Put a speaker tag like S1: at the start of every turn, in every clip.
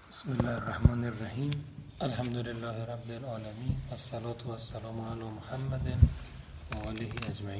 S1: بسم الله الرحمن الرحیم. الحمد لله رب العالمین و الصلاة و السلام علی محمد و آله اجمعین.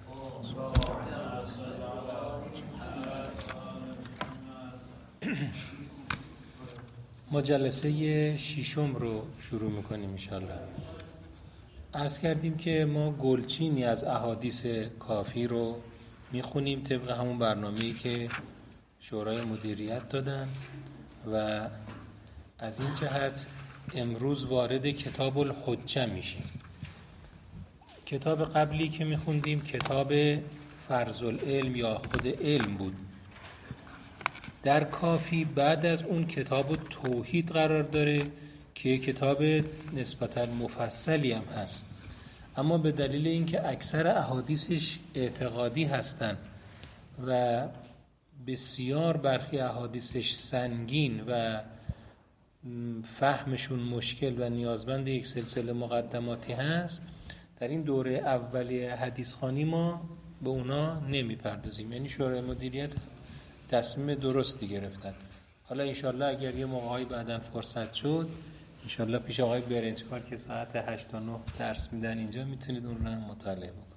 S1: ما جلسه ششم رو شروع میکنیم انشاءالله. عرض کردیم که ما گلچینی از احادیث کافی رو میخونیم طبق همون برنامه‌ای که شورای مدیریت دادن و از این جهت امروز وارد کتاب الحجه میشیم. کتاب قبلی که میخوندیم کتاب فرض العلم یا خود علم بود. در کافی بعد از اون کتاب توحید قرار داره که کتاب نسبتاً مفصلی هم هست، اما به دلیل اینکه اکثر احادیثش اعتقادی هستن و بسیار برخی احادیثش سنگین و فهمشون مشکل و نیازمند یک سلسله مقدماتی هست، در این دوره اولیه حدیث خوانی ما به اونا نمیپردازیم. یعنی شورای مدیریت تصمیم درستی گرفتن. حالا انشالله اگر یه موقعی بعداً فرصت شد انشالله پیش آقای برنجکار که ساعت 8 تا 9 درس میدن اینجا میتونید اون رو مطالعه بکنید.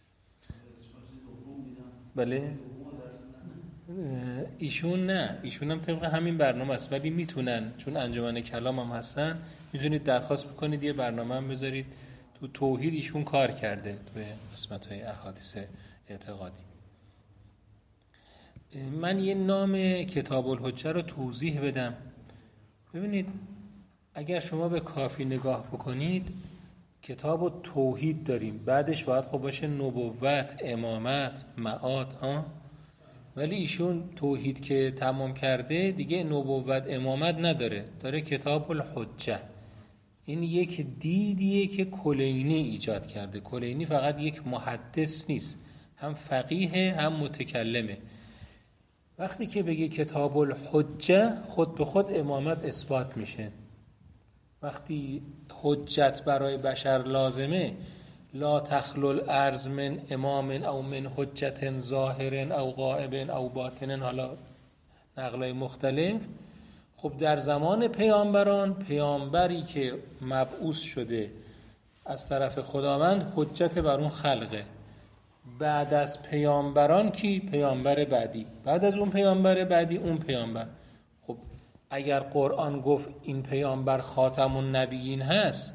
S1: بله؟ ایشون نه، ایشون هم طبق همین برنامه است، ولی میتونن چون انجمن کلام هم هستن میتونید درخواست بکنید یه برنامه هم بذارید. تو توحید ایشون کار کرده توی قسمت‌های احادیث اعتقادی. من یه نام کتاب الحجه رو توضیح بدم. ببینید اگر شما به کافی نگاه بکنید کتاب توحید داریم، بعدش باید خب باشه نبوت، امامت، معاد ولی ایشون توحید که تمام کرده دیگه نبوت امامت نداره، داره کتاب الحجه. این یک دیدیه که کلینی ایجاد کرده. کلینی فقط یک محدث نیست، هم فقیه هم متکلمه. وقتی که بگه کتاب الحجه خود به خود امامت اثبات میشه. وقتی حجت برای بشر لازمه، لا تخلو الارض من امام او من حجت ظاهر او غائب او باطن، حالا نقلای مختلف. خب در زمان پیامبران، پیامبری که مبعوث شده از طرف خداوند حجت بر اون خلقه. بعد از پیامبران کی؟ پیامبر بعدی. بعد از اون پیامبر بعدی اون پیامبر. خب اگر قرآن گفت این پیامبر خاتم النبیین هست،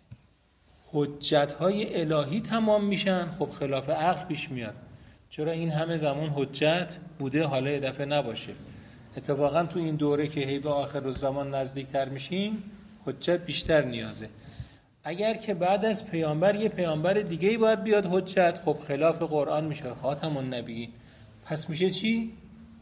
S1: حجت‌های الهی تمام میشن، خب خلاف عقل پیش میاد. چرا این همه زمان حجت بوده حالا یه دفعه نباشه؟ اتفاقا تو این دوره که هی به آخر الزمان نزدیکتر میشیم حجت بیشتر نیازه. اگر که بعد از پیامبر یه پیامبر دیگه‌ای باید بیاد حجت، خب خلاف قرآن میشه، خاتم النبیین. پس میشه چی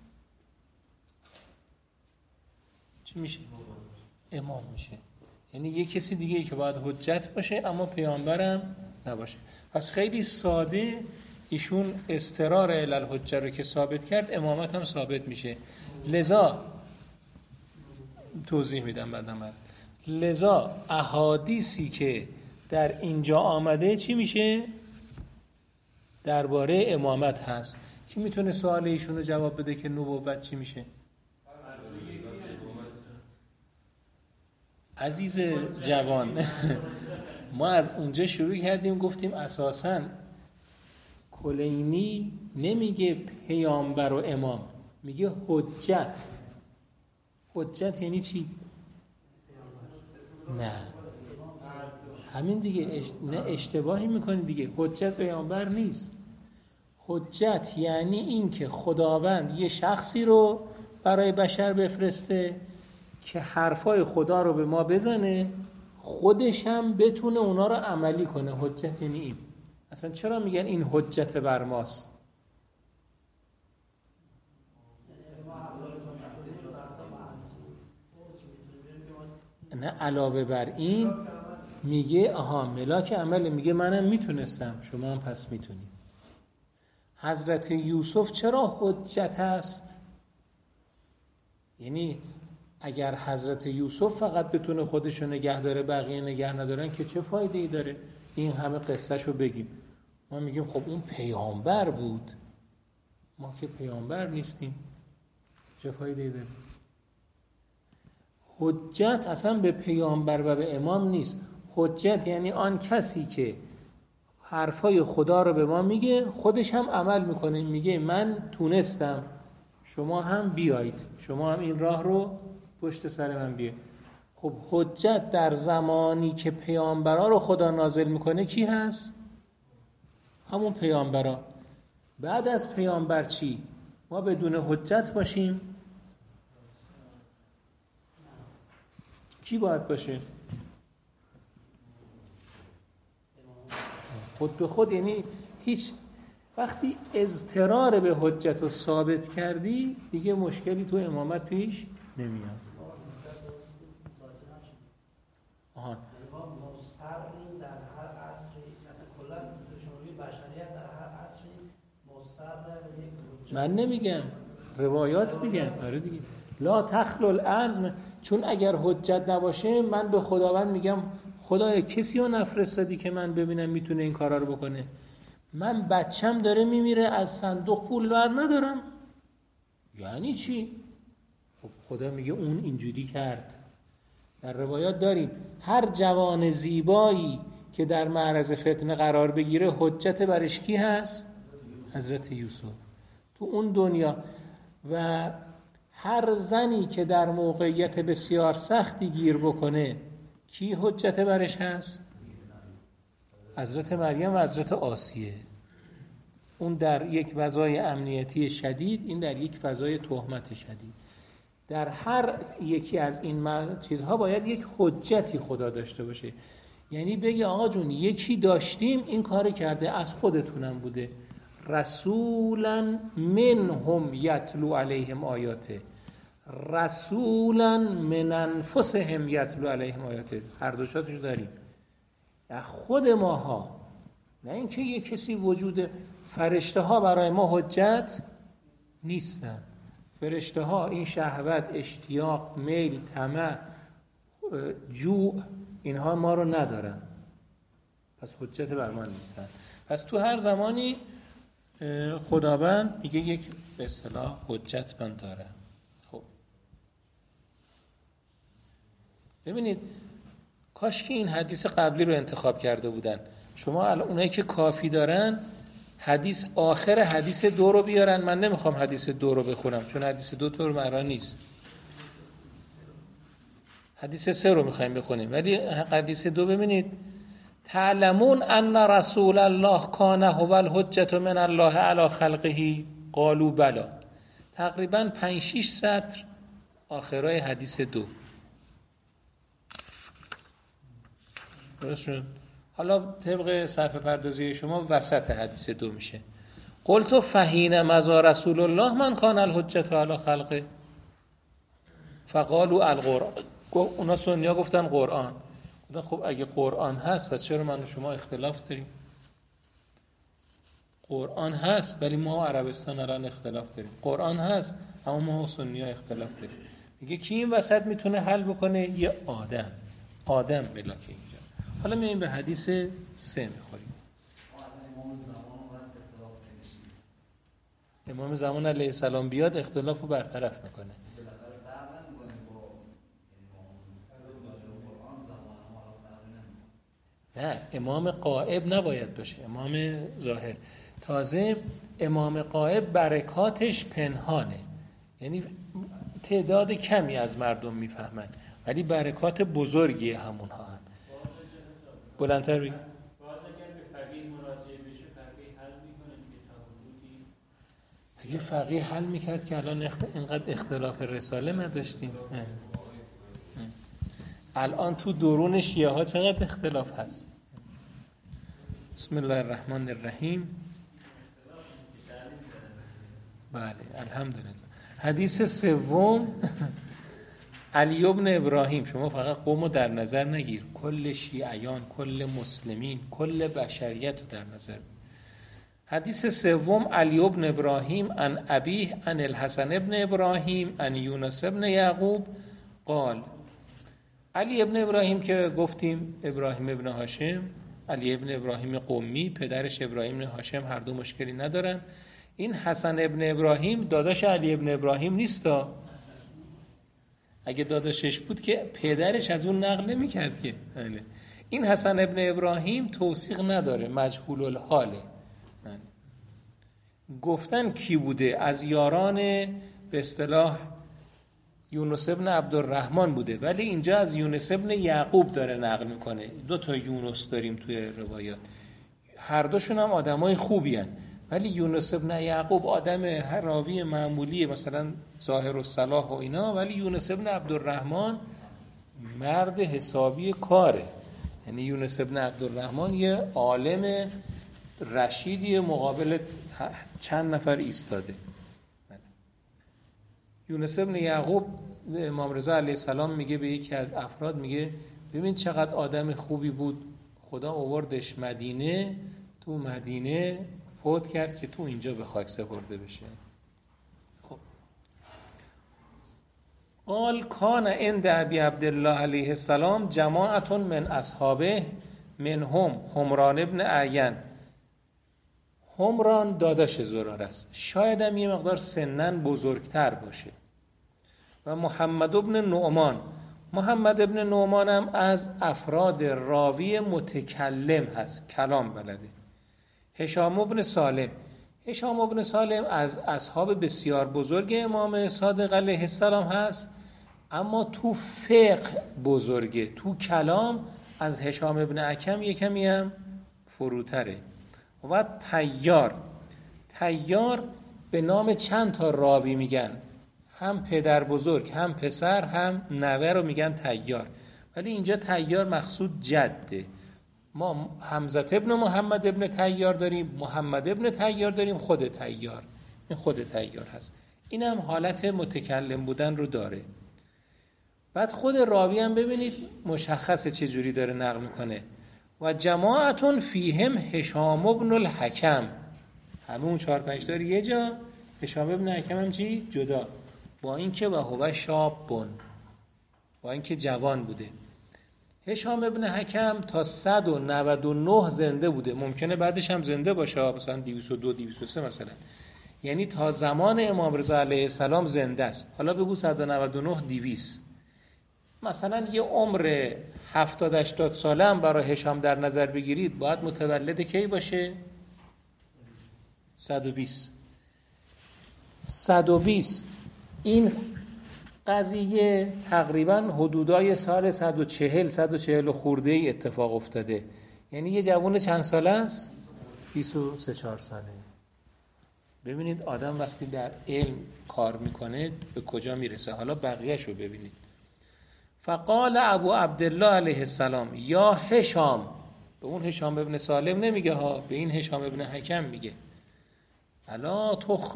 S1: میشه؟ امام میشه. یعنی یه کسی دیگه‌ای که باید حجت باشه اما پیامبرم نباشه. پس خیلی ساده ایشون استرار الی الحجه رو که ثابت کرد، امامت هم ثابت میشه. لذا توضیح میدم بعدم. لذا احادیثی که در اینجا آمده چی میشه؟ درباره امامت هست. کی میتونه سوال ایشون رو جواب بده که نبوت چی میشه؟ عزیز جوان ما از اونجا شروع کردیم گفتیم اساساً کلینی نمیگه پیامبر و امام، میگه حجت. حجت یعنی چی؟ نه همین دیگه، نه اشتباهی میکنی دیگه. حجت پیامبر نیست. حجت یعنی این که خداوند یه شخصی رو برای بشر بفرسته که حرفای خدا رو به ما بزنه، خودش هم بتونه اونا رو عملی کنه. حجت یعنی این. اصلا چرا میگن این حجت بر ماست؟ نه علاوه بر این میگه ملاک عمل، میگه منم میتونستم شما هم پس میتونید. حضرت یوسف چرا حجت است؟ یعنی اگر حضرت یوسف فقط بتونه خودشو نگه داره بقیه نگه ندارن که چه فایده‌ای داره این همه قصهشو بگیم؟ ما میگیم خب اون پیامبر بود، ما که پیامبر نیستیم، چه فایده‌ای داره؟ حجت اصلا به پیامبر و به امام نیست. حجت یعنی آن کسی که حرفای خدا رو به ما میگه، خودش هم عمل میکنه، میگه من تونستم، شما هم بیایید، شما هم این راه رو پشت سر من بیایید. خب حجت در زمانی که پیامبرا رو خدا نازل میکنه کی هست؟ همون پیامبرا. بعد از پیامبر چی؟ ما بدون حجت باشیم؟ کی باید باشه؟ خود به خود، یعنی هیچ وقتی اضطرار به حجت رو ثابت کردی دیگه مشکلی تو امامت پیش نمیاد. آها.
S2: مستقیم در هر عصری، اصلا کلا شمولی بشریت در هر عصری مستقیم یک.
S1: من نمیگم، روایات میگن. آره دیگه. لا تخلو الارض، چون اگر حجت نباشه من به خداوند میگم خدایا کسی رو نفرستادی که من ببینم میتونه این کارا رو بکنه. من بچم داره میمیره، از صندوق پول بر ندارم. یعنی چی؟ خب خدا میگه اون اینجوری کرد. در روایات داریم هر جوان زیبایی که در معرض فتنه قرار بگیره حجت برش کی هست؟ حضرت یوسف. تو اون دنیا. و هر زنی که در موقعیت بسیار سختی گیر بکنه کی حجت برش هست؟ حضرت مریم و حضرت آسیه. اون در یک فضای امنیتی شدید، این در یک فضای تهمت شدید. در هر یکی از این چیزها باید یک حجتی خدا داشته باشه. یعنی بگه آقا جون یکی داشتیم این کار کرده، از خودتونم بوده. رسولا منهم یتلو علیهم آیاته، رسولا من انفسهم یتلو علیهم آیاته. هر دوشاتشو داریم. در خود ماها، نه اینکه یک کسی وجود. فرشته ها برای ما حجت نیستن. فرشته ها این شهوت، اشتیاق، میل، طمع، جوع، اینها ما رو ندارن، پس حجت بر ما نیستن. پس تو هر زمانی خداوند میگه یک به اصطلاح حجت من داره. خب ببینید، کاش که این حدیث قبلی رو انتخاب کرده بودن. شما الان اونایی که کافی دارن حدیث آخر حدیث 2 رو بیارن. من نمیخوام حدیث 2 رو بخونم چون حدیث 2 طور معنا نیست. حدیث 3 رو میخوایم بخونیم. ولی حدیث 2 ببینید، تعلمون ان رسول الله کان هو الحجة من الله علی خلقه قالوا بلا. تقریبا 5-6 سطر آخرای حدیث 2. درست شد؟ حالا طبق صفحه پردازی شما وسط حدیث 2 میشه. قلت فحین مضى رسول الله من کان الحجة علی خلقه فقالوا القرآن. اونا سنیا گفتن قرآن. خب اگه قرآن هست پس چرا من و شما اختلاف داریم؟ قرآن هست ولی ما عربستان الان اختلاف داریم. قرآن هست اما ما و سنیا اختلاف داریم. میگه کی این وسط میتونه حل بکنه؟ یه آدم بلا که اینجا. حالا میایم به حدیث 3 میخوریم. امام زمان علیه السلام بیاد اختلاف رو برطرف میکنه. نه، امام غائب نباید باشه، امام ظاهر. تازه امام غائب برکاتش پنهانه، یعنی تعداد کمی از مردم میفهمن ولی برکات بزرگی همونها هم. بلندتر بگیم. اگه فقیه حل میکرد که الان اینقدر اختلاف رساله نداشتیم. الان تو درون شیعه ها چقدر اختلاف هست. بسم الله الرحمن الرحیم. بله الحمدلله. حدیث 3 علی ابن ابراهیم. شما فقط قومو در نظر نگیر، کل شیعیان، کل مسلمین، کل بشریت رو در نظر. حدیث 3 علی ابن ابراهیم عن ابیه عن الحسن ابن ابراهیم عن یونس ابن یعقوب قال. علی ابن ابراهیم که گفتیم ابراهیم ابن هاشم، علی ابن ابراهیم قمی، پدرش ابراهیم ابن هاشم، هر دو مشکلی ندارن. این حسن ابن ابراهیم داداش علی ابن ابراهیم نیستا. اگه داداشش بود که پدرش از اون نقل نمی کرد که. این حسن ابن ابراهیم توثیق نداره، مجهول الحاله. گفتن کی بوده؟ از یاران به اصطلاح یونس ابن عبدالرحمن بوده، ولی اینجا از یونس ابن یعقوب داره نقل میکنه. 2 یونس داریم توی روایات، هر دوشون هم آدمای خوبی هن. ولی یونس ابن یعقوب آدم هر راوی معمولیه، مثلا ظاهر الصلاح و اینا، ولی یونس ابن عبدالرحمن مرد حسابی کاره. یعنی یونس ابن عبدالرحمن یه عالم رشیدی مقابل چند نفر ایستاده. یونس ابن یعقوب امام رضا علیه السلام میگه به یکی از افراد، میگه ببین چقدر آدم خوبی بود، خدا آوردش مدینه، تو مدینه فوت کرد که تو اینجا به خاک سپرده بشه. خب قال کان عند ابی عبدالله علیه السلام جماعت من اصحابه منهم حمران ابن اعین. حمران داداش زرار است، شاید هم یه مقدار سنن بزرگتر باشه. و محمد ابن نعمان، محمد ابن نعمان هم از افراد راوی متکلم هست، کلام بلده. هشام ابن سالم، هشام ابن سالم از اصحاب بسیار بزرگ امام صادق علیه السلام هست، اما تو فقه بزرگه، تو کلام از هشام ابن حکم یکمی هم فروتره. و طیار، طیار به نام چند تا راوی میگن، هم پدر بزرگ هم پسر هم نوه رو میگن طیار، ولی اینجا طیار مقصود جده. ما حمزه ابن محمد ابن طیار داریم، محمد ابن طیار داریم، خود طیار، این خود طیار هست. این هم حالت متکلم بودن رو داره. بعد خود راوی هم ببینید مشخصه چه جوری داره نقل میکنه. و جماعتون فیهم هشام ابن الحکم، همون 4-5 داری یه جا، هشام ابن حکم هم چی؟ جدا، با اینکه و هو شابون، با اینکه جوان بوده. هشام ابن حکم تا 199 زنده بوده، ممکنه بعدش هم زنده باشه، مثلا 202 203 مثلا، یعنی تا زمان امام رضا علیه السلام زنده است. حالا بگو 199 200، مثلا یه عمر 70-80 ساله هم برای هشام در نظر بگیرید، باید متولد کی باشه؟ 120. این قضیه تقریبا حدودای سال 140 خورده ای اتفاق افتاده. یعنی یه جوان چند ساله است؟ 23-4 ساله. ببینید آدم وقتی در علم کار میکنه به کجا میرسه. حالا بقیه‌شو رو ببینید. فقال ابو عبدالله علیه السلام یا هشام، به اون هشام ابن سالم نمیگه ها، به این هشام ابن حکم میگه. الا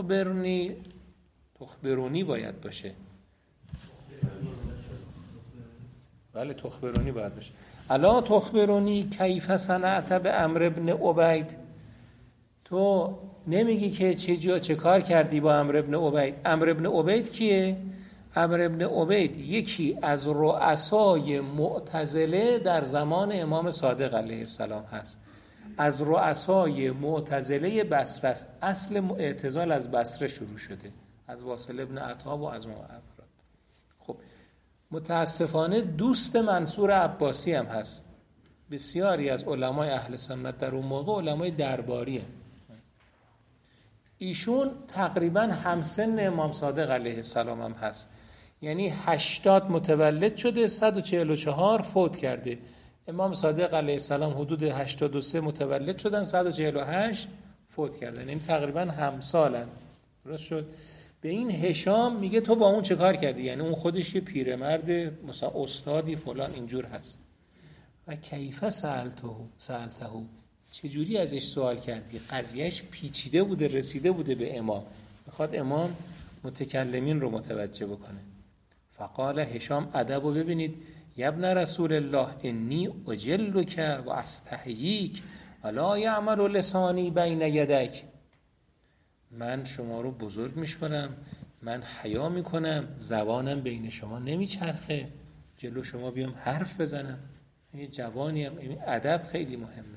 S1: تخبرونی باید باشه، بله تخبرونی باید باشه. الا تخبرونی کیف صنعت به عمرو ابن عبید، تو نمیگی که چه کار کردی با عمرو ابن عبید؟ عمرو ابن عبید کیه؟ عمرو ابن عبید یکی از رؤسای معتزله در زمان امام صادق علیه السلام هست، از رؤسای معتزله بصره است. اصل اعتزال از بصره شروع شده، از واصل ابن عطا و از اون افراد. خب متاسفانه دوست منصور عباسی هم هست. بسیاری از علمای اهل سنت در اون موقع علمای درباری هم. ایشون تقریبا همسن امام صادق علیه السلام هم هست، یعنی 80 متولد شده، 144 فوت کرده. امام صادق علیه السلام حدود 83 متولد شدن، 148 فوت کردن، یعنی تقریبا همسالن. درست شد؟ به این هشام میگه تو با اون چه کار کردی؟ یعنی اون خودش یه پیرمرد مثلا استادی فلان اینجور هست. و کیف سألته، چجوری ازش سوال کردی؟ قضیهش پیچیده بوده، رسیده بوده به امام، میخواد امام متکلمین رو متوجه بکنه. فقال هشام ادب رو ببینید، یبن رسول الله انی اجلک و استحییک ولا یعمل لسانی بین یدک، من شما رو بزرگ میشمارم، من حیا میکنم، زبانم بین شما نمیچرخه، جلو شما بیام حرف بزنم. یه جوانی هم، این ادب خیلی مهمه.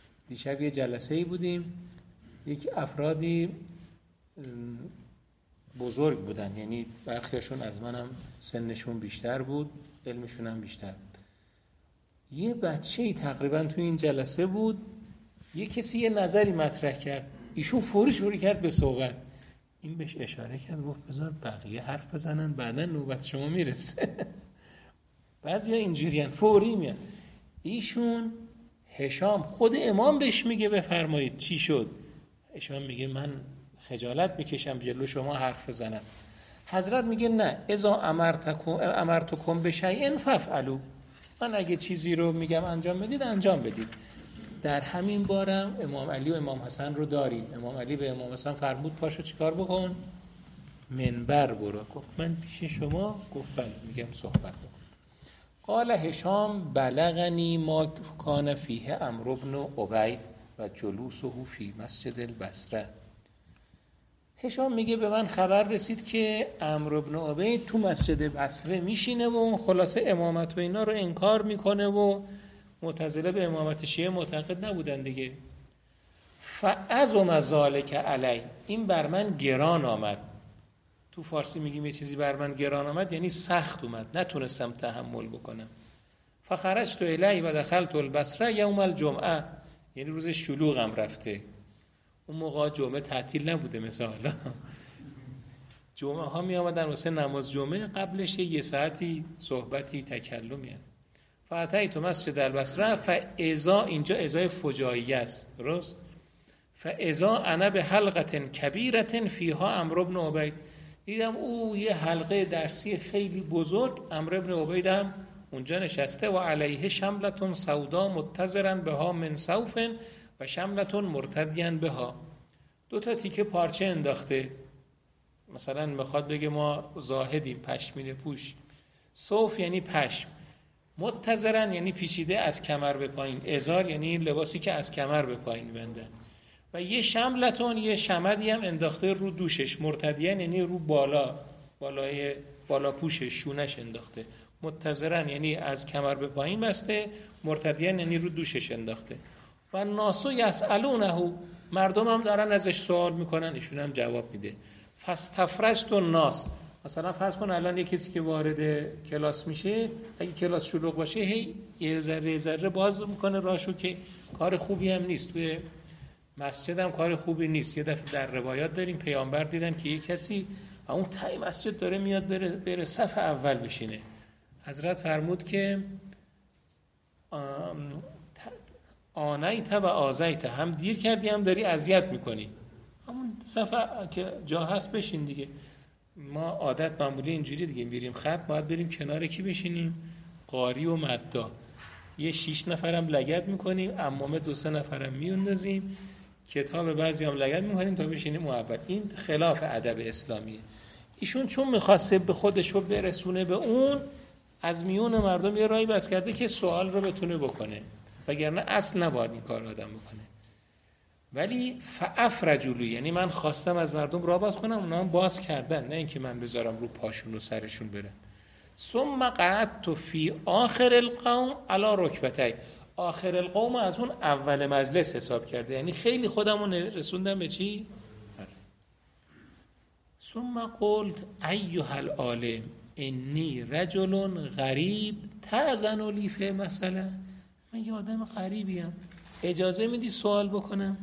S1: دیشب یه جلسه ای بودیم، یک افرادی بزرگ بودن، یعنی برخیاشون از منم سنشون بیشتر بود، علمشون هم بیشتر بود. یه بچه‌ای تقریبا تو این جلسه بود، یه کسی یه نظری مطرح کرد، ایشون فوری شروع کرد به صحبت. این بهش اشاره کرد گفت بذار بقیه حرف بزنن بعدا نوبت شما میرسه. بعضیا اینجوریان فوری میان. ایشون هشام خود امام بهش میگه بفرمایید چی شد؟ هشام میگه من خجالت میکشم جلو شما حرف بزنم. حضرت میگه نه، اذا امرتکم بشیء فافعلوا، من اگه چیزی رو میگم انجام بدید انجام بدید. در همین بارم امام علی و امام حسن رو داریم. امام علی به امام حسن فرمود پاشو چیکار بکن؟ منبر برو. گفت من پیش شما؟ گفت بله. میگم صحبت بکن. قال هشام بلغنی ما کان فیه عمرو بن عبید و جلوسه فی مسجد البصره. هشام میگه به من خبر رسید که عمرو بن عبید تو مسجد بصره میشینه و خلاصه امامت و اینا رو انکار میکنه و معتزله به امامت شیعه معتقد نبودن دیگه. فعظم ذلک علی، این بر من گران آمد. تو فارسی میگیم یه چیزی بر من گران آمد یعنی سخت اومد، نتونستم تحمل بکنم. فخرجت الی و دخلت البصره یوم الجمعه، یعنی روز شلوغم رفته. اون موقع جمعه تعطیل نبوده مثل حالا. جمعه ها می آمدن واسه نماز جمعه، قبلش یه ساعتی صحبتی تکلمی هست. فاتیت مسجد البصره فاذا، اینجا ازای فجاییه است، درست؟ فاذا انا به حلقه کبیره فیها عمرو بن عبید، دیدم او یه حلقه درسی خیلی بزرگ، عمرو بن عبید هم اونجا نشسته و علیه شملة سودا متزرا بها من صوف و شملة مرتدیا بها، 2 تیکه پارچه انداخته، مثلا میخواد بگه ما زاهدیم، پشمینه پوش. صوف یعنی پشم، متزرا یعنی پیچیده از کمر به پایین، ازار یعنی لباسی که از کمر به پایین بندن، و یه شملتون، یه شمدی هم انداخته رو دوشش، مرتدیان یعنی رو بالا پوشش، شونش انداخته. متزرن یعنی از کمر به پایین بسته، مرتدیان یعنی رو دوشش انداخته. و ناسو یسالونه، مردم هم دارن ازش سوال میکنن، ایشون هم جواب میده. فاستفرجت الناس، مثلا فرض کن الان یه کسی که وارد کلاس میشه، اگه کلاس شلوغ باشه هی یه ذره باز میکنه راشو، که کار خوبی هم نیست. توی مسجد هم کار خوبی نیست. یه دفعه در روایات داریم پیامبر دیدن که یه کسی اون تای مسجد داره میاد بره صف اول بشینه. حضرت فرمود که آنیت و آزیت، هم دیر کردی هم داری اذیت میکنی، همون صف که جا هست بشین دیگه. ما عادت معمولی اینجوری دیگه، میریم خط باید بریم کنار کی بشینیم؟ قاری و مدا. یه 6 نفرم لگد میکنیم، عمامه 2-3 نفرم میوندازیم، کتاب بعضی هم لگد میکنیم تا بشینیم اول. این خلاف ادب اسلامیه. ایشون چون میخواسته به خودشو برسونه به اون، از میون مردم یه راهی بس کرده که سوال رو بتونه بکنه، وگرنه اصل نباید این کار آدم بکنه. ولی فافرجوا، یعنی من خواستم از مردم راه باز کنم، اونا هم باز کردن، نه اینکه من بذارم رو پاشون و سرشون برن. ثم قعدت فی آخر القوم علی رکبتای، آخر القوم از اون اول مجلس حساب کرده، یعنی خیلی خودمون رسوندم به چی؟ ثم قلت ایها العالم انی رجل غریب تأذن لی فی مسئله، من یه آدم غریبیم، اجازه میدی سوال بکنم؟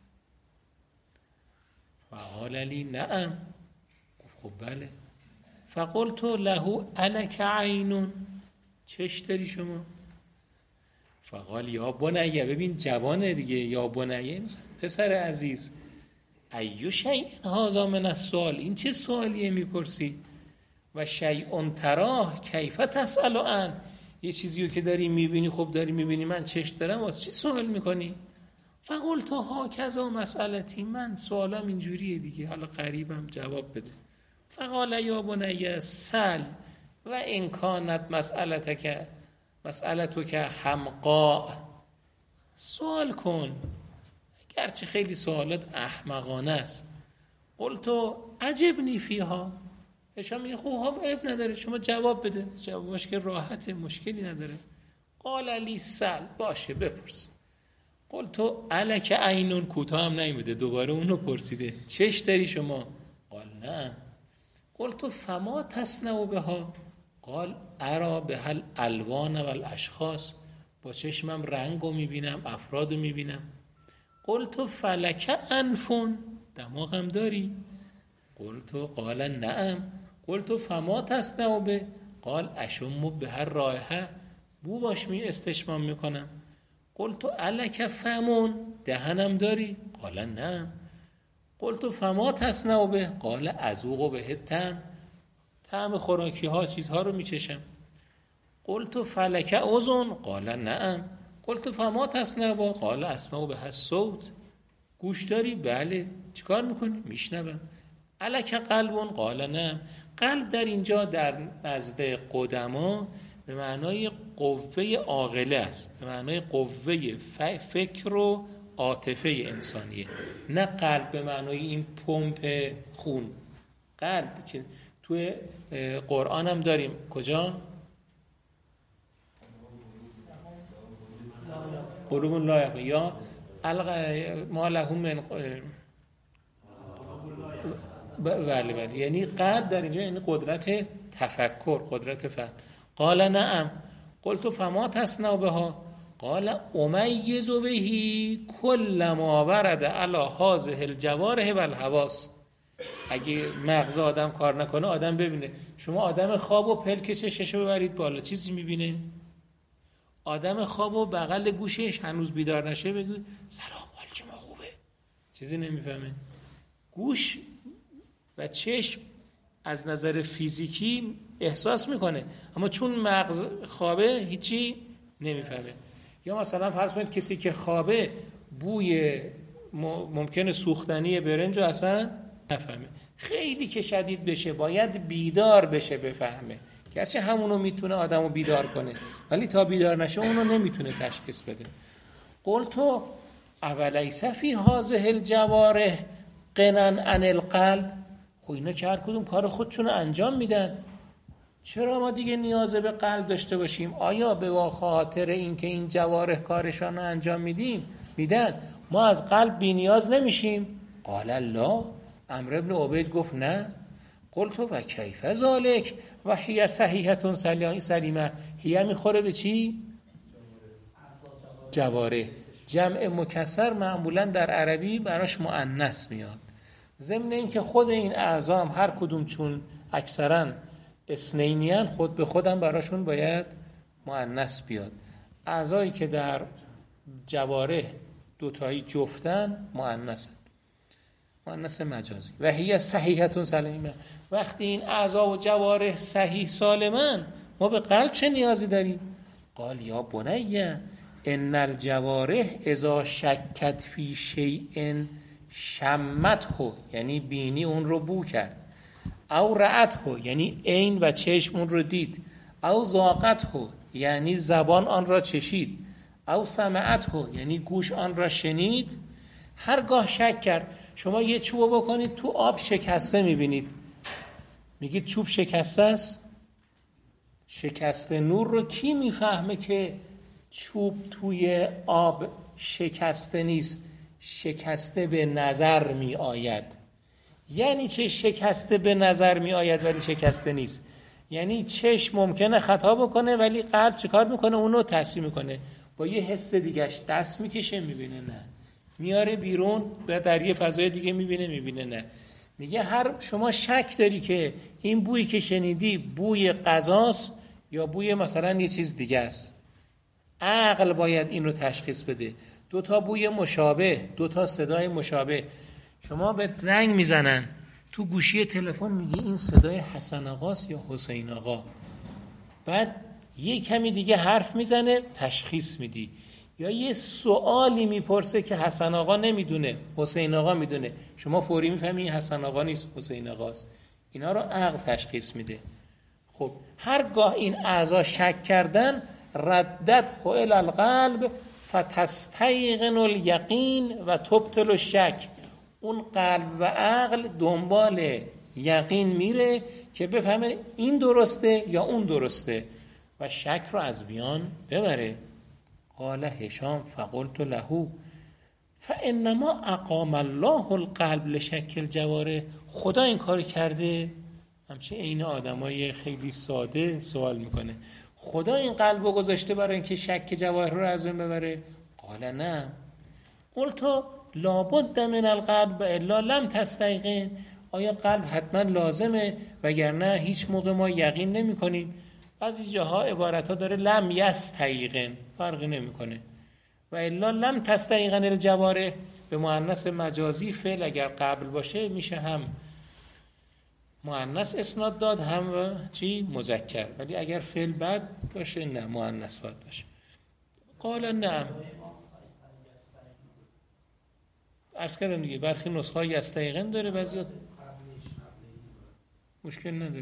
S1: فقال لی نعم، خب بله. فقلت له الک عین، چش داری شما؟ فقال یا بنیه، ببین جوانه دیگه، یا بنیه پسر عزیز، ایو شیء هذا من السؤال، این چه سوالیه میپرسی؟ و شیء تراه کیف تسأل عنه، یه چیزیو که داری میبینی، خب داری میبینی من چش دارم، واسه چی سوال میکنی؟ فقلت هاکذا مسئلتی، من سوالم اینجوریه دیگه، حالا قریبم جواب بده. فقال یا بنیه سل و ان کانت مسئلتو که حمقا، سوال کن گرچه خیلی سوالات احمقانه است. قلت عجبنی فیها، هشام میگه خب هم عیب نداره، شما جواب بده، جوابش که راحته، مشکلی نداره. قال لی سل، باشه بپرس. قلت الک عینون، کوتاه هم نمیده، دوباره اونو پرسیده چش داری شما؟ قال نه. قلت فما تصنع بها؟ قال ارا بها الالوان و الاشخاص، با چشمم رنگو میبینم، افرادو میبینم. قلت فلک انفون، دماغم داری؟ قال نعم. قلت فما تصنع به؟ قال اشم بها الرائحه، بو باش استشمام میکنم. قلت الک فمون، دهنم داری؟ قال نعم. قلت فما تصنع به؟ قال اذوق به الطعم، طعم خوراکی ها چیزها رو میچشم. قلت فلک اذن؟ قال نعم. قلت فما تصنع به؟ قال اسمع به الصوت، گوش داری؟ بله. چیکار میکنی؟ میشنوم. الک قلب؟ قال نعم. قلب در اینجا در نزد قدما به معنای قوه عاقله است، به معنای قوه فکر و عاطفه انسانیه، نه قلب به معنای این پمپ خون. قلب که توی قرآن هم داریم، کجا؟ قلوب لا یفقهون، یا ما لهم من بله، یعنی قلب در اینجا یعنی قدرت تفکر، قدرت فهم. قال نعم. قلت فما تصنع بها؟ قال امیز بهی کل ما ورد علی هذه الجوارح و الحواس. اگه مغز آدم کار نکنه، آدم ببینه، شما آدم خواب و پلک چششو ببرید بالا، چیزی میبینه؟ آدم خواب و بغل گوشش هنوز بیدار نشه بگو سلام حال شما خوبه، چیزی نمیفهمه. گوش و چشم از نظر فیزیکی احساس میکنه، اما چون مغز خوابه هیچی نمیفهمه. یا مثلا فرض کنید کسی که خوابه بوی ممکنه سوختنی برنج رو اصلا نفهمه. خیلی که شدید بشه باید بیدار بشه بفهمه، گرچه همونو میتونه آدمو بیدار کنه ولی تا بیدار نشه اونو نمیتونه تشخیص بده. قلتو اولیس فی هذه الجوارح غنن عن القلب؟ خب اینا که هر کدوم کار خودشونو انجام میدن، چرا ما دیگه نیاز به قلب داشته باشیم؟ آیا به خاطر اینکه این جوارح کارشان رو انجام میدن ما از قلب بی نیاز نمیشیم؟ قال لا. عمرو بن عبید گفت نه. قلت و کیف ذلک و هی صحیحه سلیمه؟ هی میخوره به چی؟ جوارح. جمع مکسر معمولا در عربی براش مؤنث میاد، ضمن اینکه خود این اعضا هم هر کدوم چون اکثرا اثنینیان خود به خودم براشون باید مؤنث بیاد. اعضایی که در جوارح دوتایی جفتن مؤنثن، مؤنث مجازی. و هی صحیحه سلیمه، وقتی این اعضا و جوارح صحیح سالمن ما به قلب چه نیازی داریم؟ قال یا بنیه ان الجوارح اذا شکت فی شیء شمته، یعنی بینی اون رو بو کرد، او رأته یعنی عین و چشم اون رو دید، او ذاقته یعنی زبان آن را چشید، او سمعته یعنی گوش آن را شنید، هرگاه شک کرد. شما یه چوب بکنید تو آب شکسته میبینید، میگید چوب شکسته است؟ شکسته نور رو کی میفهمه که چوب توی آب شکسته نیست، شکسته به نظر می آید؟ یعنی چه شکسته به نظر می آید ولی شکسته نیست؟ یعنی چشم ممکنه خطا بکنه ولی قلب چه کار میکنه؟ اونو تصحیح میکنه، با یه حس دیگهش دست میکشه میبینه نه، میاره بیرون در یه فضای دیگه میبینه نه. میگه هر شما شک داری که این بویی که شنیدی بوی غذاست یا بوی مثلا یه چیز دیگه است، عقل باید این رو تشخیص بده. دوتا بوی مشابه، دوتا صدای مشابه، شما به زنگ میزنن تو گوشی تلفن میگی این صدای حسن آقاست یا حسین آقا، بعد یه کمی دیگه حرف میزنه تشخیص میدی، یا یه سوالی میپرسه که حسن آقا نمیدونه حسین آقا میدونه، شما فوری میفهمی این حسن آقا نیست حسین آقاست. اینا رو عقل تشخیص میده. خب هرگاه این اعضا شک کردن ردت الی القلب فتستیقن الیقین و تبطل الشک، اون قلب و عقل دنبال یقین میره که بفهمه این درسته یا اون درسته و شک رو از بیان ببره. قال هشام فقلت له فانما اقام الله القلب لشک الجوارح، خدا این کار کرده همچنین این آدمای خیلی ساده سوال میکنه خدا این قلب رو گذاشته برای اینکه شک جواهر رو از اون ببره؟ قال نه. قلت لابد من القلب الا لم تستيقن. آیا قلب حتما لازمه وگرنه هیچ موقع ما یقین نمی کنیم؟ بعضی جاها عبارت ها داره لم یستیقن، فرقی نمی کنه. و الا لم تستیقن الجوارح، به مؤنث مجازی فعل اگر قبل باشه میشه هم مؤنث اسناد داد هم چی مذکر، ولی اگر فعل بعد باشه نه مؤنث باید باشه. قال نعم. عرض کردم دیگه برخی نسخه های یستیقن داره، بعضی مشکل نداره،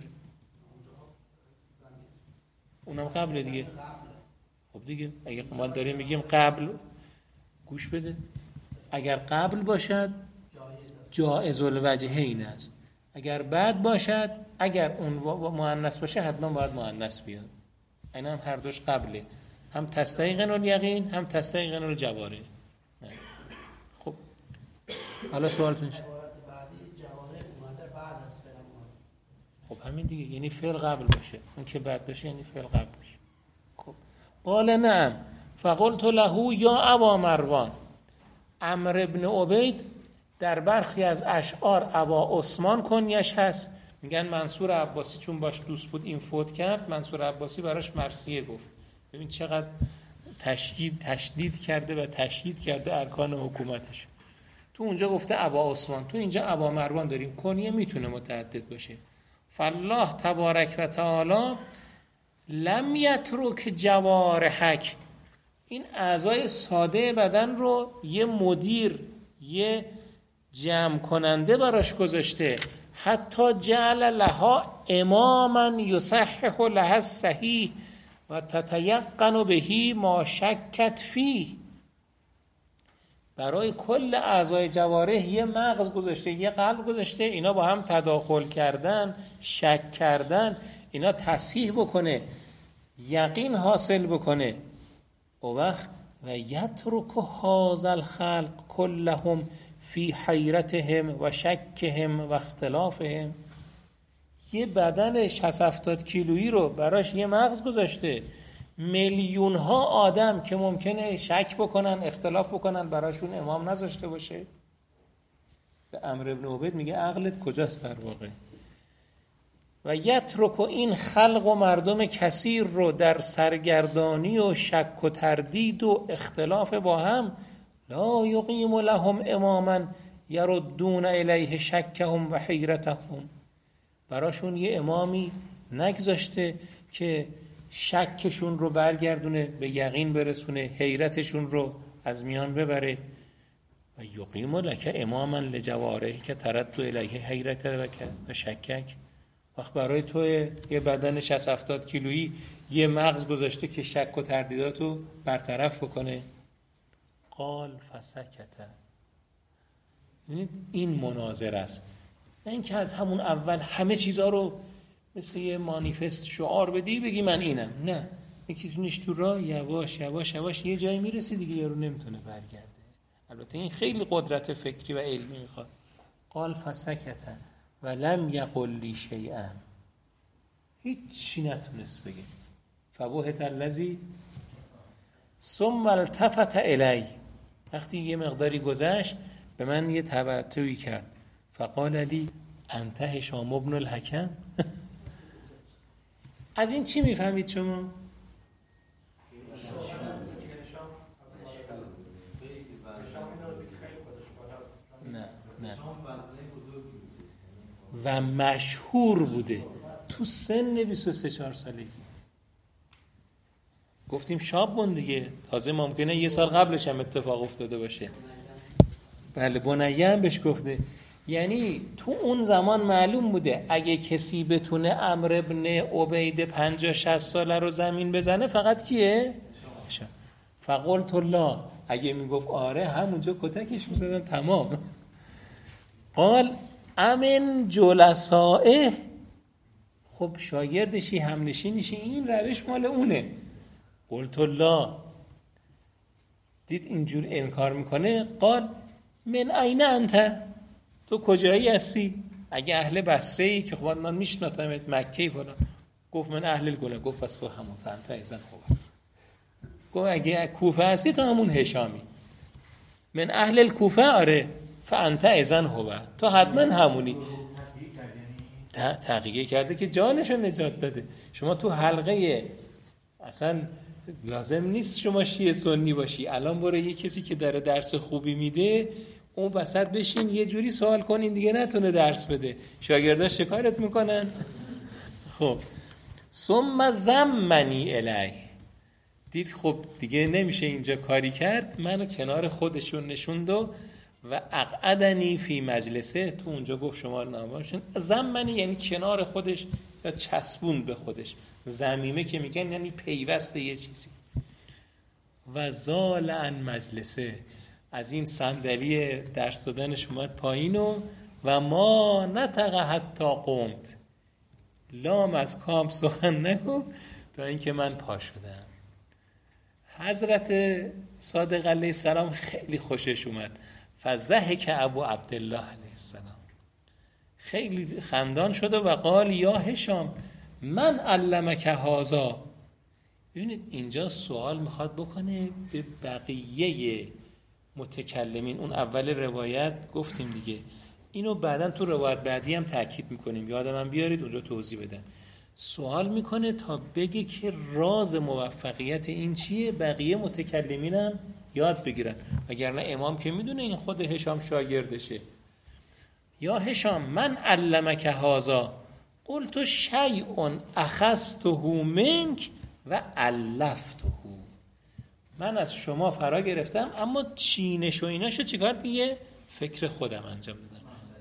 S1: اونم قبل دیگه. خب دیگه اگه ما داریم میگیم قبل، گوش بده، اگر قبل باشد جائز الوجهین است، اگر بعد باشد، اگر اون مؤنث باشه حتما باید مؤنث بیاد. اینا هم هر دوش قبله، هم تستیقن الیقین هم تستیقن الجوارح. خب حالا سوالتون چیه؟ خب همین دیگه، یعنی فعل قبل باشه، اون که بعد باشه یعنی فعل قبل باشه. خب قال نعم فقلت له یا ابا مروان. عمرو ابن عبید در برخی از اشعار ابا عثمان کنیش هست، میگن منصور عباسی چون باش دوست بود این فوت کرد، منصور عباسی براش مرثیه گفت. ببین چقدر تشدید کرده و تشدید کرده ارکان حکومتش. تو اونجا گفته ابا عثمان، تو اینجا ابا مروان داریم، کنیه میتونه متعدد باشه. فالله تبارک و تعالی لم یترک جوارحک، این اعضای ساده بدن رو یه مدیر، یه جمع کننده براش گذاشته، حتی جعل لها اماما یصحح لها الصحیح و تتیقن بهی ما شکت فیه. برای کل اعضای جوارح یه مغز گذاشته، یه قلب گذاشته، اینا با هم تداخل کردن، شک کردن، اینا تصحیح بکنه، یقین حاصل بکنه. او وقت و یترک هذا الخلق كلهم فی حیرتهم و شکهم و اختلافهم. یه بدن 60-70 کیلویی رو براش یه مغز گذاشته، میلیون ها آدم که ممکنه شک بکنن، اختلاف بکنن، براشون امام نذاشته باشه. به عمرو ابن عبید میگه عقلت کجاست در واقع؟ و یترک این خلق و مردم کثیر رو در سرگردانی و شک و تردید و اختلاف با هم، لا یقیم لهم اماما یردون الیه شکهم و حیرتهم، براشون یه امامی نگذاشته که شکشون رو برگردونه، به یقین برسونه، حیرتشون رو از میان ببره. و یقیم لک اماما لجوارحی که تردد الیه حیرت و شکک. وقت برای تو یه بدن 60-70 کیلویی یه مغز گذاشته که شک و تردیداتو برطرف بکنه. قال فسکت. این مناظره است، نه اینکه از همون اول همه چیزها رو مثل یه مانیفست شعار بدی بگی من اینم. نه، میکشونیش تو راه، یواش یواش یواش یه جایی میرسی دیگه، یارو نمیتونه برگرده. البته این خیلی قدرت فکری و علمی میخواد. قال فسکت و لم یقل لی شیئا، هیچی نتونست بگه. فبهت الذی ثم التفت الی، وقتی یه مقداری گذشت به من یه تبعتوی کرد. فقال لی انت هشام ابن الحکم. از این چی میفهمید شما؟ نه و مشهور بوده تو سن 23-4 سالگی. گفتیم شاب بون دیگه، تازه ممکنه یه سال قبلش هم اتفاق افتاده باشه. بله بنیه هم بهش گفته. یعنی تو اون زمان معلوم بوده اگه کسی بتونه عمرو ابن عبید 50-60 ساله رو زمین بزنه فقط کیه؟ فقلت الله. اگه میگفت آره همونجا کتکش میزدن تمام. قال امن جلسائه، خب شاگردشی همنشینشی، این روش مال اونه. قلت الله. دید اینجور انکار میکنه. قال من این انت، تو کجایی هستی؟ اگه اهل بصره ای که خب من میشناسمت مکی فلان، گفت من اهل الگله، گفت پس تو همون فهمت ایزن خوبه. گفت اگه کوفه هستی تو همون هشامی، من اهل الکوفه، آره فانت ایزن خوبه، تو حتما همونی. تحقیق کرده که جانشو نجات داده. شما تو حلقه اصلا لازم نیست شما شیعه سنی باشی، الان برو یه کسی که داره درس خوبی میده اون وسط بشین یه جوری سوال کنین دیگه نتونه درس بده، شاگرداش شکایت میکنن. خب ثم زمنی الیه، دید خب دیگه نمیشه اینجا کاری کرد، منو کنار خودشون نشوند و اقعدنی فی مجلسه، تو اونجا گفت شما ناماشون. زمنی یعنی کنار خودش یا چسبون به خودش، زمیمه که میگن یعنی پیوست یه چیزی. و زال عن مجلسه، از این صندلی درس دادنش اومد پایین و ما نطق حتی قمت، لام از کام سخن نگفت تا اینکه من پا شدم. حضرت صادق علیه السلام خیلی خوشش اومد. فضحک ابو عبدالله علیه السلام، خیلی خندان شده و قال یا هشام من علمک هذا. ببینید اینجا سوال میخواد بکنه به بقیه متکلمین. اون اول روایت گفتیم دیگه، اینو بعداً تو روایت بعدی هم تاکید میکنیم، یادم بیارید اونجا توضیح بدم. سوال میکنه تا بگه که راز موفقیت این چیه، بقیه متکلمین هم یاد بگیرن، وگرنه امام که میدونه این خود هشام شاگردشه. یا هشام من علمک هذا قلت شیء اخذته منک و علفته، من از شما فرا گرفتم اما چینش و ایناشو چیکار دیگه فکر خودم انجام بدم.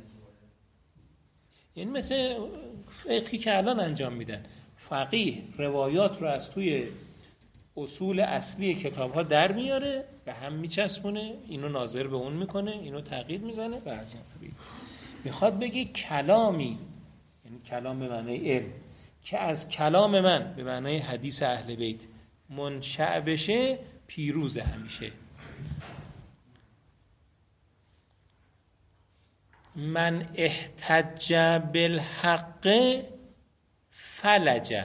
S1: یعنی مثل فقهی که الان انجام میدن، فقیه روایات رو از توی اصول اصلی کتاب ها در میاره و هم میچسبونه، اینو ناظر به اون میکنه، اینو تغییر میزنه و از این قبیل. میخواد بگه کلامی، یعنی کلام به معنی علم، که از کلام من به معنی حدیث اهل بیت منشأ بشه پیروز همیشه. من احتج بالحق فلج،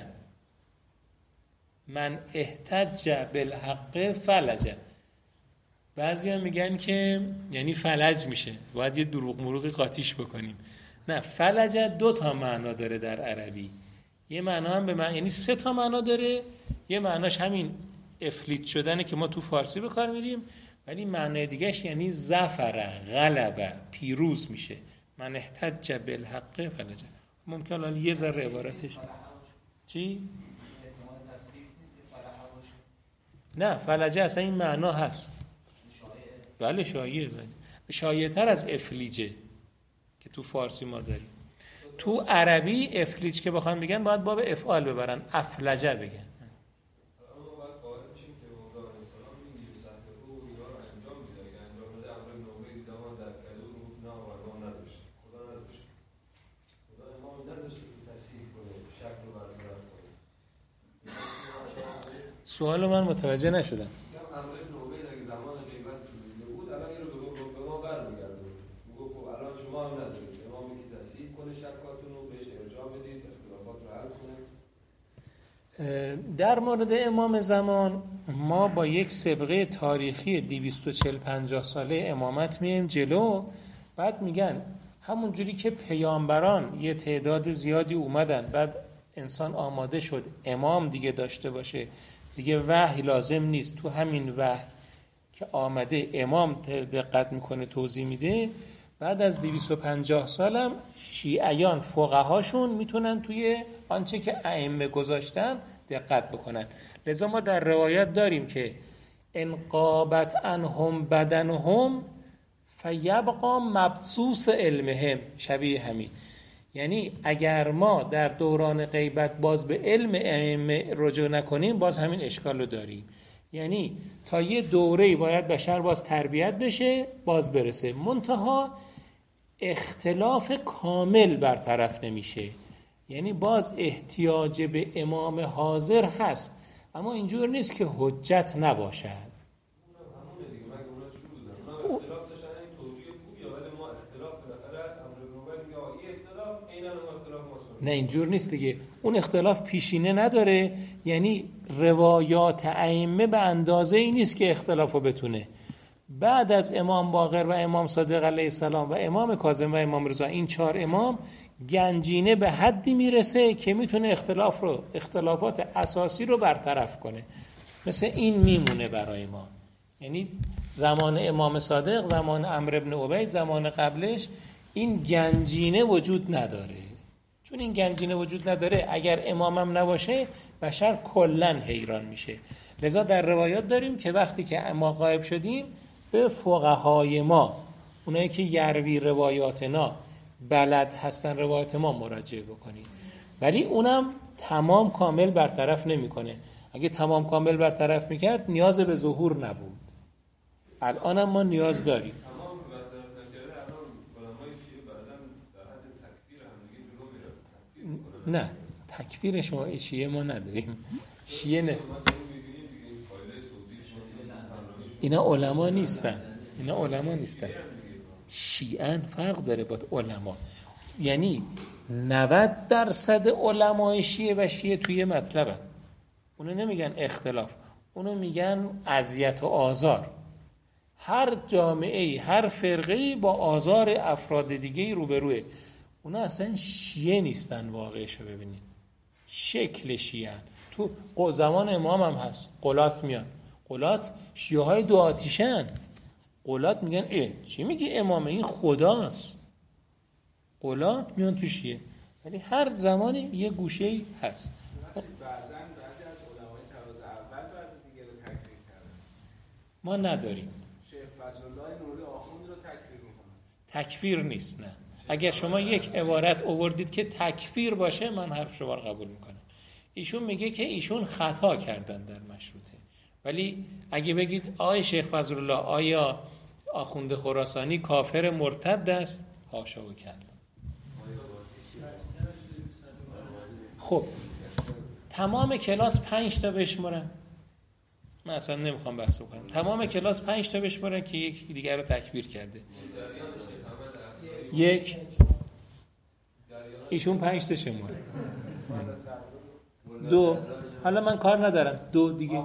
S1: من احتج بالحق فلج. بعضی هم میگن که یعنی فلج میشه، باید یه دروغ مروغی قاطیش بکنیم. نه، فلج 2 تا معنا داره در عربی. یه معنا هم به معنی یعنی 3 تا معنا داره. یه معناش همین افلیت شدنه که ما تو فارسی به کار میریم، ولی معنی دیگهش یعنی ظفر، غلبه، پیروز میشه. من احتج بالحق فلج. ممکن الان یه ذره عبارتش چی؟ نه، فلجه اصلا این معنا هست. بله شایعه، شایع‌تر از افلیجه که تو فارسی ما داریم. تو عربی افلیج که بخوان بگن باید باب افعال ببرن، افلجه بگن. سوال من متوجه نشدم. در مورد امام زمان ما با یک سابقه تاریخی 240-50 ساله امامت میایم جلو. بعد میگن همون جوری که پیامبران یه تعداد زیادی اومدن، بعد انسان آماده شد امام دیگه داشته باشه، دیگه وحی لازم نیست، تو همین وحی که آمده امام دقت میکنه توضیح میده. بعد از 250 سالم شیعیان فقهاشون میتونن توی آنچه که ائمه گذاشتن دقت بکنن. لذا ما در روایت داریم که ان غابت عنهم بدنهم فیبقى مبثوث علمهم، شبیه همین. یعنی اگر ما در دوران غیبت باز به علم ائمه رجوع نکنیم باز همین اشکال رو داریم. یعنی تا یه دوره‌ای باید بشر باز تربیت بشه، باز برسه، منتها اختلاف کامل برطرف نمیشه. یعنی باز احتیاج به امام حاضر هست، اما اینجور نیست که حجت نباشد. نه اینجور نیست دیگه. اون اختلاف پیشینه نداره، یعنی روایات ائمه به اندازه ای نیست که اختلافو بتونه. بعد از امام باقر و امام صادق علیه السلام و امام کاظم و امام رضا، این 4 امام، گنجینه به حدی میرسه که میتونه اختلافات اساسی رو برطرف کنه. مثل این میمونه برای ما. یعنی زمان امام صادق، زمان عمرو بن عبید، زمان قبلش این گنجینه وجود نداره. چون این گنجینه وجود نداره، اگر امامم نباشه بشر کلن حیران میشه. لذا در روایات داریم که وقتی که ما غایب شدیم به فقهای ما، اونایی که یروی روایاتنا، بلد هستن روایات ما، مراجعه بکنید. ولی اونم تمام کامل برطرف نمیکنه. اگه تمام کامل برطرف میکرد نیاز به ظهور نبود. الانم ما نیاز داریم. نه، تکفیر شما شیعه ما نداریم. شیعه نه، اینا علما نیستن. شیعه فرق داره با علما. یعنی 90% علمای شیعه و شیعه توی مطلبن. اونو نمیگن اختلاف، اونو میگن اذیت و آزار. هر جامعه، هر فرقه با آزار افراد دیگه روبروه. اونا اصلا شیعه نیستن. واقعشو ببینید، شکل شیعه. تو زمان امام هم هست، قلات میان. قلات شیعه های دو آتیشن. قلات میگن چی میگی امامه، این خداست. قلات میان تو شیعه. ولی هر زمانی یه گوشه‌ای هست. ما نداریم.
S3: شیخ فضلالله نوری آخوند رو تکفیر میکنن.
S1: تکفیر نیست. نه، اگر شما یک عبارت آوردید که تکفیر باشه، من حرف شما رو قبول میکنم. ایشون میگه که ایشون خطا کردن در مشروطه. ولی اگه بگید آقای شیخ فضلالله آیا آخوند خراسانی کافر مرتد است، حاشا و کلا. خب تمام کلاس 5 تا بشمرن. من اصلا نمیخوام بحث کنم. تمام کلاس 5 تا بشمرن که یک دیگر رو تکفیر کرده. یک، ایشون 5 تا شماره. 2، حالا من کار ندارم. 2 دیگه.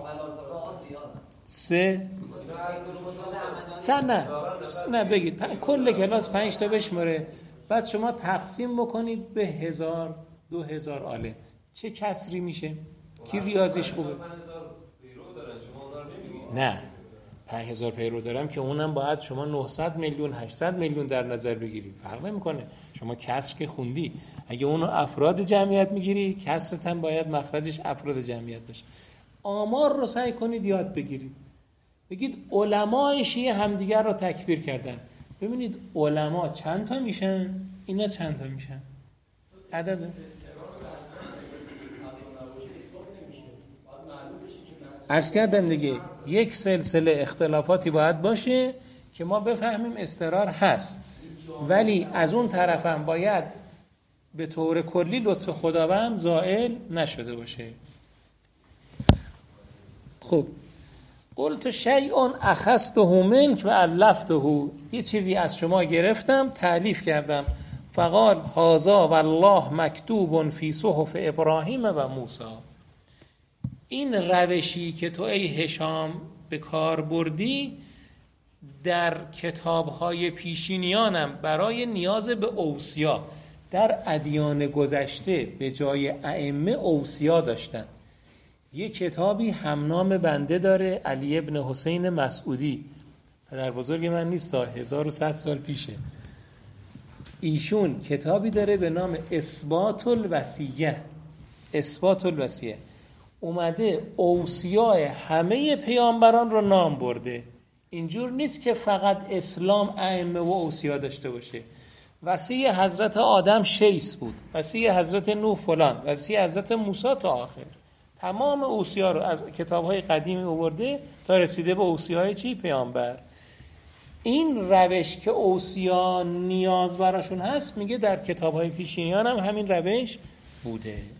S1: 3 نه بگید کل کلاس 5 تا بشمره. بعد شما تقسیم بکنید به 1000 2000 عالم. چه کسری میشه؟ کی ریاضیش خوبه؟ نه، 5000 پیرو دارم که اونم باید شما 900 میلیون 800 میلیون در نظر بگیری. فرق نمیکنه. شما کسر که خوندی، اگه اونو افراد جمعیت میگیری، کسرت هم باید مخرجش افراد جمعیت باشه. آمار رو سعی کنید یاد بگیرید. بگید علمای شیعه همدیگر رو تکفیر کردن. ببینید علما چند تا میشن، اینا چند تا میشن. عدد عرض کردن دیگه. یک سلسله اختلافاتی باید باشه که ما بفهمیم اضطرار هست، ولی از اون طرف هم باید به طور کلی لطف خداوند زائل نشده باشه. خب قلت شیء اخذته منک و الفته، یه چیزی از شما گرفتم تألیف کردم. فقال هذا والله مکتوب فی صحف ابراهیم و موسی. این روشی که تو ای هشام به کار بردی در کتاب‌های پیشینیانم برای نیاز به اوصیا، در ادیان گذشته به جای ائمه اوصیا داشتن. یه کتابی همنام بنده داره، علی ابن حسین مسعودی، پدر بزرگ من نیست، 1100 سال پیشه. ایشون کتابی داره به نام اثبات الوصیه. اثبات الوصیه اومده اوصیای همه پیامبران رو نام برده. اینجور نیست که فقط اسلام ائمه و اوصیا داشته باشه. وصیه حضرت آدم 6 بود، وصیه حضرت نوح فلان، وصیه حضرت موسی تا آخر. تمام اوصیا رو از کتاب‌های قدیمی آورده تا رسیده به اوصیای چی؟ پیامبر. این روش که اوصیا نیاز براشون هست، میگه در کتاب‌های پیشینیان هم همین روش بوده.